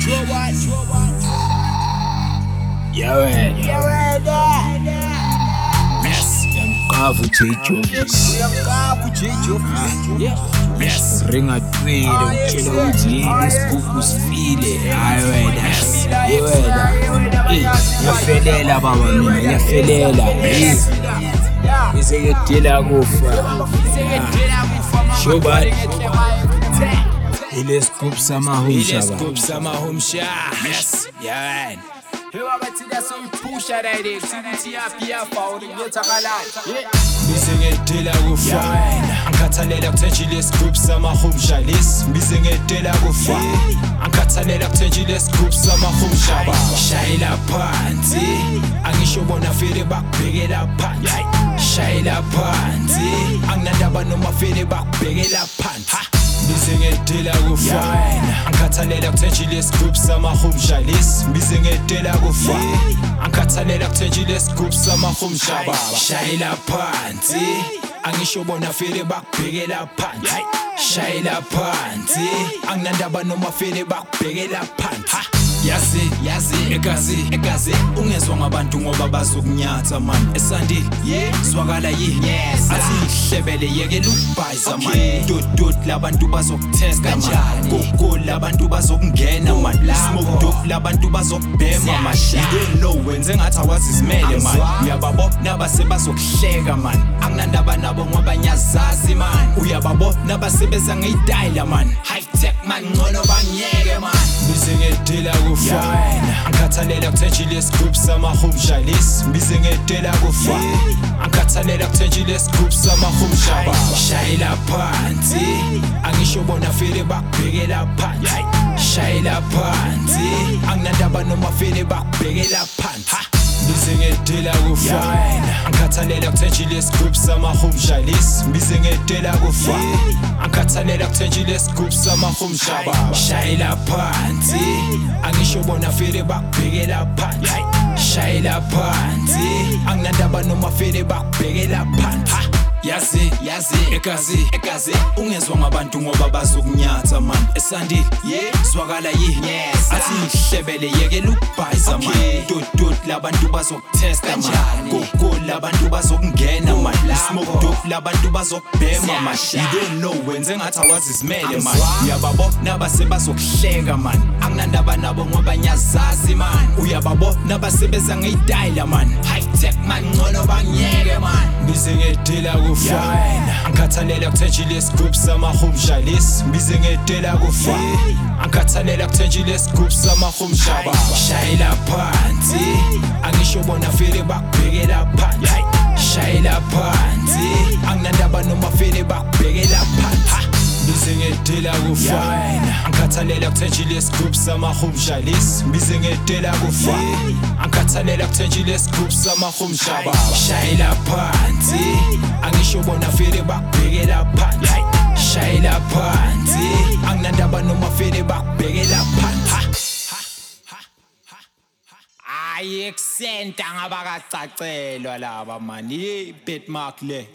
Mkavu yes, ringa twile utshela ukuthi yini isigubhu sifile. Hayi wena ngiyafelela baba, mina ngiyafelela. Ngizekudela kufa shobani ile scoop samahumsha yes yeah. Bizengedela kufa angikhathalela kuthenjile scoop samahumsha lesi bizengedela kufa angikhathalela kuthenjile scoop samahumsha shayela phansi angisho bona fele bakubhekela phansi shayela phansi anginandaba noma fele bakubhekela phansi bizengedela kufa angikhathalela kuthenjile scoop samahumsha lesi bizengedela kufa angikhathalela kuthenjile scoop samahumsha shayela phansi angisho bona fele bakubhekela phansi shayela phansi anginandaba noma fele bakubhekela phansi yazi egazi ungezwa ngabantu ngoba bazokunyatha man esandile zwakala yini athi hlebele yekela ukubhayiza man dot labantu bazokutesta man gogo labantu bazokungena man smoke dope labantu bazokubhema man you don't know wenze ngathi awazi izimele man uyababona basebazokuhleka man anginandaba nabo ngoba nyazazi man uyababona basebeza ngeyidayila man high tech man ngcono bangiyeke man bizengedela kufa angikhathalela kuthenjile scoop samahumsha lesi bizengedela kufa angikhathalela kuthenjile scoop samahumsha shayela phansi angisho bona fele bakubhekela phansi shayela phansi anginandaba noma fele bakubhekela phansi bizengedela kufa angikhathalela kuthenjile scoop samahumsha lesi bizengedela kufa angikhathalela kuthenjile scoop samahumsha shayela phansi angisho bona fele bakubhekela phansi shayela phansi anginandaba noma fele bakubhekela phansi yazi egazi ungezwa ngabantu ngoba bazokunyatha man esandile zwakala yini athi hlebele yekela ukubhayiza man dot labantu bazokutesta man gogo labantu bazokungena man smoke dope labantu bazokubhema man you don't know wenze ngathi awazi izimele man uyababona basebazokuhleka man anginandaba nabo ngoba nyazazi man uyababona basebeza ngeyidayila man high tech man ngcono bangiyeke man bizengedela kufa angikhathalela kuthenjile scoop samahumsha lesi bizengedela kufa angikhathalela kuthenjile scoop samahumsha shayela phansi angisho bona fele bakubhekela phansi shayela phansi anginandaba noma fele bakubhekela phansi bizengedela kufa angikhathalela kuthenjile scoop samahumsha lesi bizengedela kufa angikhathalela kuthenjile scoop samahumsha shayela phansi angisho bona fele bakubhekela phansi shayela phansi anginandaba noma fele bakubhekela phansi ayekusenta ngabakacacelwa laba man betmark le